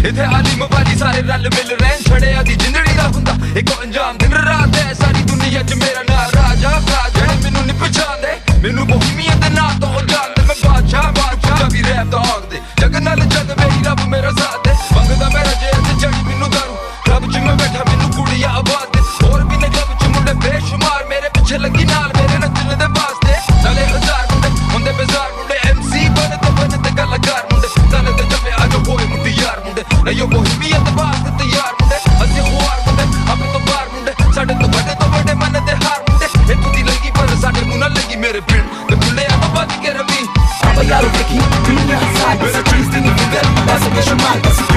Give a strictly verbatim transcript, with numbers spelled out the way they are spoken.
इथे आलिम वाली सारे रल मिल रहे छड़े आदि जिंदड़ी दा हुंदा एक अंजाम दिन रात है सारी दुनिया च मेरा ना राजा राजा मैनू नहीं पहचानदे मैनू बोहिमियत दे नाम तो जानदे मैं बादशाह बादशाह भी रैप दा आख दे जग नाल जग मेरी रब मेरा साथ है मंगदा मेरा जेल ते चढ़ी मैनू दारू रब च मैं बैठा मैनू कुड़िया आबाद दे और भी ने जब च मुंडे बेशुमार मेरे पीछे लगी नाल मेरे नचने दे वास्ते नाले हजार मुंडे हुंदे बेजार मुंडे एमसी बने तो बने ते कलाकार मुंडे नाले ते जमे आ जो होए मुंडे यार मुंडे ना यो बोहिमियत वास्ते तैयार मुंडे असि खुआर मुंडे अपने तो बार मुंडे साडे तो बड़े तो बड़े मन ते हार मुंडे ए तुदी लगी पर साडे मुंह ना लगी मेरे पिंड ते मुंडे आ बात के Ravi Aber ja, du Vicky, bin ja Zeit, bis du ziehst in die Welt, was ich schon mal, was ich